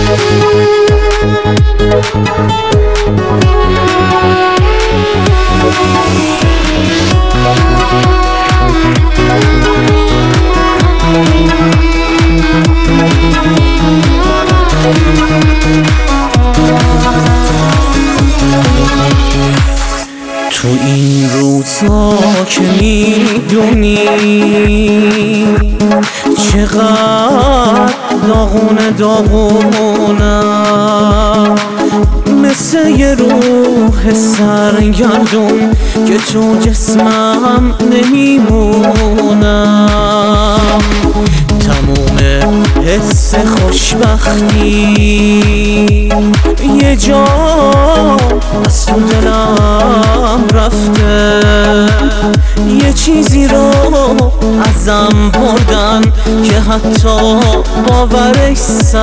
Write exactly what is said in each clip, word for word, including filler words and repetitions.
تو این روزا که میدونی چقدر داغونه داغونم، مثل یه روح سرگردون که تو جسمم نمیمونم. تموم حس خوشبختی یه جا از تو دلم رفته، یه چیزی رو ازم بردن که حتی باورش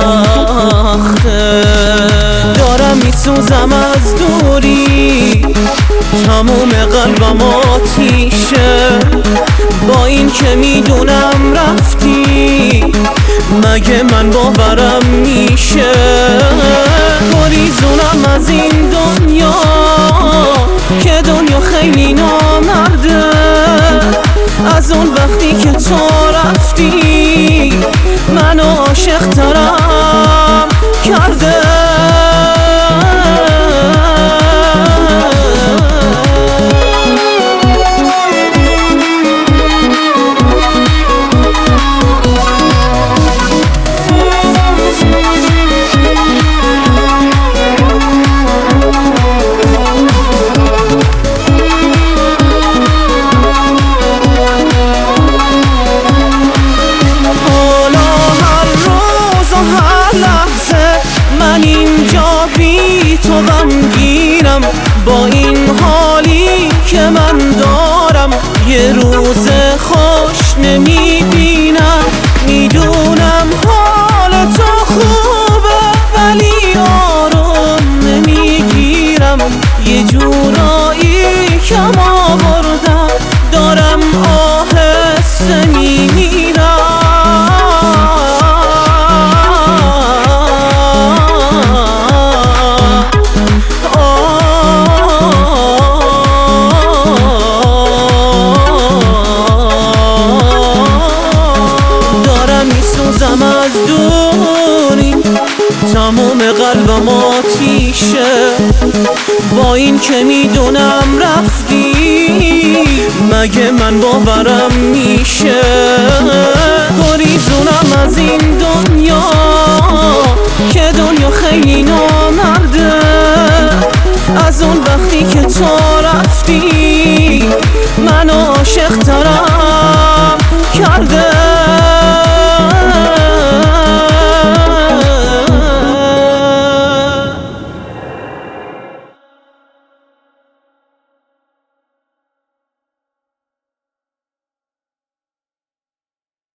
سخته. دارم میسوزم از دوری، تموم قلبم آتیشه، با این که میدونم رفتی مگه من باورم میشه. گریزونم از این دنیا که دنیا خیلی نامرده، از اون وقتی که تو رفتی منو عاشق ترم کرده. من اینجا بی تو غمگینم، با این حالی که من دارم یه روز خوش نمیبینم. میدونم حال تو خوبه ولی آروم نمیگیرم، یه جورایی کم آوردم دارم آهسته میمیرم. میسوزم از دوری، تموم قلبم آتیشه، با این که میدونم رفتی مگه من باورم میشه.